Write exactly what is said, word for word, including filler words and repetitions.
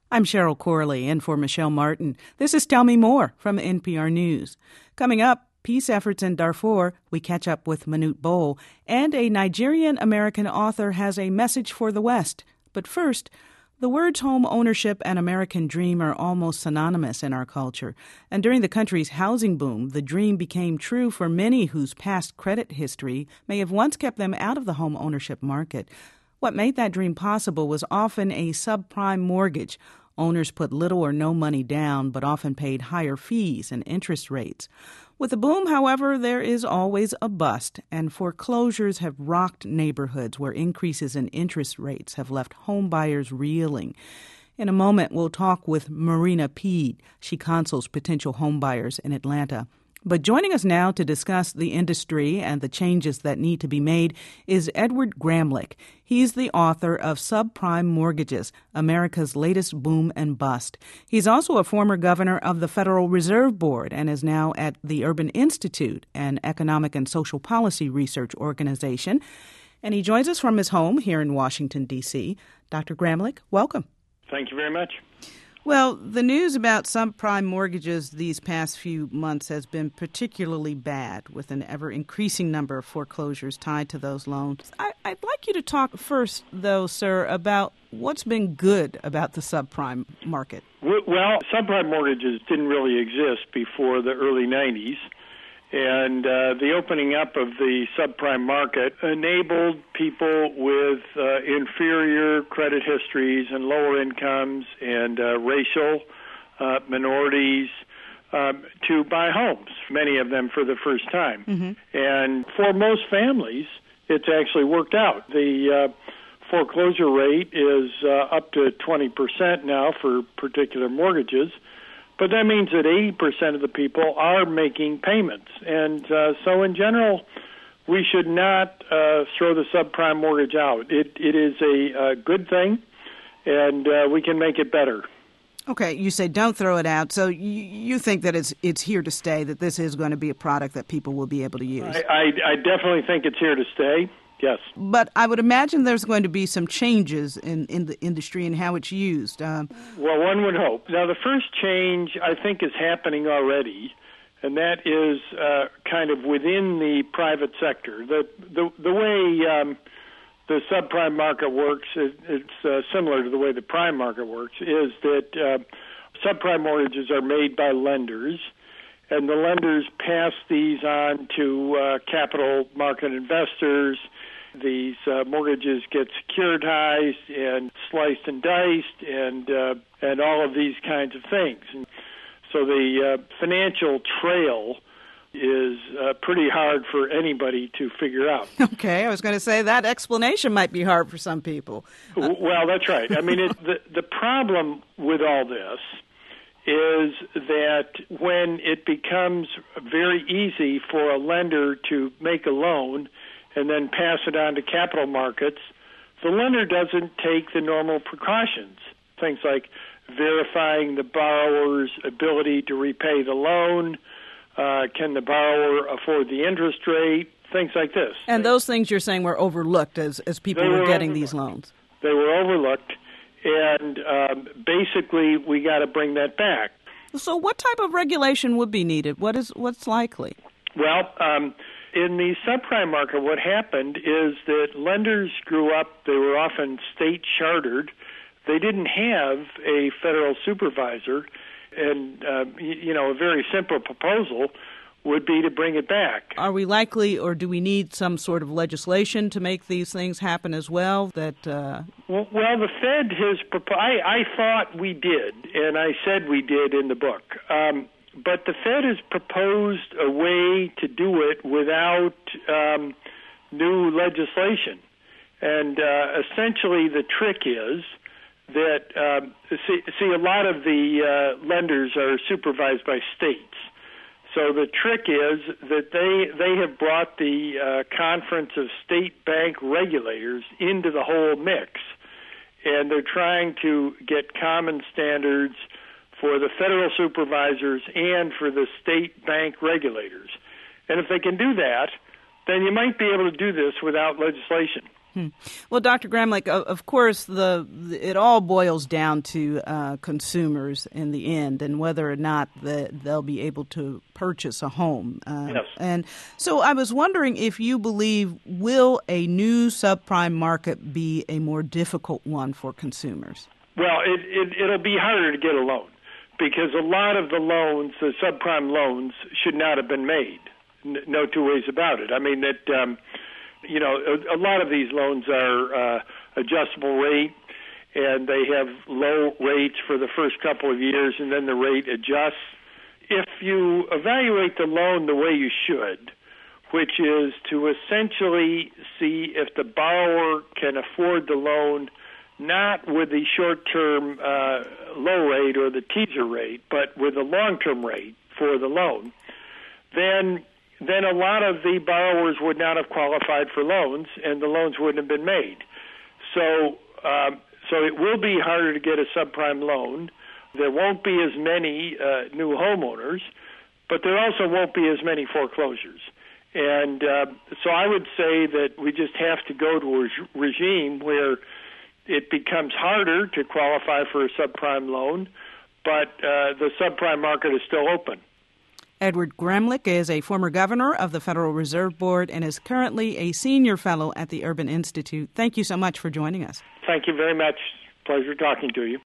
I'm Cheryl Corley, in for Michelle Martin. This is Tell Me More from N P R News. Coming up, peace efforts in Darfur. We catch up with Manute Bol. And a Nigerian-American author has a message for the West. But first, the words home ownership and American dream are almost synonymous in our culture. And during the country's housing boom, the dream became true for many whose past credit history may have once kept them out of the home ownership market. What made that dream possible was often a subprime mortgage. Owners put little or no money down, but often paid higher fees and interest rates. With the boom, however, there is always a bust, and foreclosures have rocked neighborhoods where increases in interest rates have left home buyers reeling. In a moment, we'll talk with Marina Peed. She counsels potential home buyers in Atlanta. But joining us now to discuss the industry and the changes that need to be made is Edward Gramlich. He's the author of Subprime Mortgages, America's Latest Boom and Bust. He's also a former governor of the Federal Reserve Board and is now at the Urban Institute, an economic and social policy research organization. And he joins us from his home here in Washington, D C Doctor Gramlich, welcome. Thank you very much. Well, the news about subprime mortgages these past few months has been particularly bad, with an ever-increasing number of foreclosures tied to those loans. I, I'd like you to talk first, though, sir, about what's been good about the subprime market. Well, subprime mortgages didn't really exist before the early nineties, and uh, the opening up of the subprime market enabled people with uh, inferior credit histories and lower incomes and uh, racial uh, minorities um, to buy homes, many of them for the first time. Mm-hmm. And for most families, it's actually worked out. The uh, foreclosure rate is uh, up to twenty percent now for particular mortgages. But that means that eighty percent of the people are making payments. And uh, so in general, we should not uh, throw the subprime mortgage out. It, it is a, a good thing, and uh, we can make it better. Okay, you say don't throw it out. So you, you think that it's it's here to stay, that this is going to be a product that people will be able to use? I, I, I definitely think it's here to stay. Yes. But I would imagine there's going to be some changes in, in the industry and how it's used. Um, well, one would hope. Now, the first change, I think, is happening already, and that is uh, kind of within the private sector. The the, the way um, the subprime market works, it, it's uh, similar to the way the prime market works, is that uh, subprime mortgages are made by lenders, and the lenders pass these on to uh, capital market investors. These uh, mortgages get securitized and sliced and diced and uh, and all of these kinds of things. And so the uh, financial trail is uh, pretty hard for anybody to figure out. Okay, I was going to say that explanation might be hard for some people. Uh, well, that's right. I mean, it, the, the problem with all this is that when it becomes very easy for a lender to make a loan and then pass it on to capital markets, the lender doesn't take the normal precautions, things like verifying the borrower's ability to repay the loan, uh, can the borrower afford the interest rate, things like this. And those things you're saying were overlooked as, as people were, were getting these loans. They were overlooked, and um, basically we got to bring that back. So what type of regulation would be needed? What is what's likely? Well, um, in the subprime market, what happened is that lenders grew up, they were often state chartered. They didn't have a federal supervisor, and, uh, you know, a very simple proposal would be to bring it back. Are we likely, or do we need some sort of legislation to make these things happen as well? That uh... well, well, the Fed has proposed. I, I thought we did, and I said we did in the book. Um, but the Fed has proposed a way to do it without um, new legislation. And uh, essentially the trick is that, um, see, see, a lot of the uh, lenders are supervised by states. So the trick is that they they have brought the uh, Conference of State Bank Regulators into the whole mix, and they're trying to get common standards for the federal supervisors and for the state bank regulators. And if they can do that, then you might be able to do this without legislation. Hmm. Well, Doctor Gramlich, of course, the, the it all boils down to uh, consumers in the end and whether or not the, they'll be able to purchase a home. Uh, yes. And so I was wondering if you believe, will a new subprime market be a more difficult one for consumers? Well, it, it, it'll be harder to get a loan because a lot of the loans, the subprime loans, should not have been made. No two ways about it. I mean, that... Um, You know, a, a lot of these loans are uh, adjustable rate, and they have low rates for the first couple of years, and then the rate adjusts. If you evaluate the loan the way you should, which is to essentially see if the borrower can afford the loan, not with the short-term uh, low rate or the teaser rate, but with the long-term rate for the loan, then then a lot of the borrowers would not have qualified for loans, and the loans wouldn't have been made. So, um, so it will be harder to get a subprime loan. There won't be as many uh, new homeowners, but there also won't be as many foreclosures. And uh, so I would say that we just have to go to a regime where it becomes harder to qualify for a subprime loan, but uh, the subprime market is still open. Edward Gramlich is a former governor of the Federal Reserve Board and is currently a senior fellow at the Urban Institute. Thank you so much for joining us. Thank you very much. Pleasure talking to you.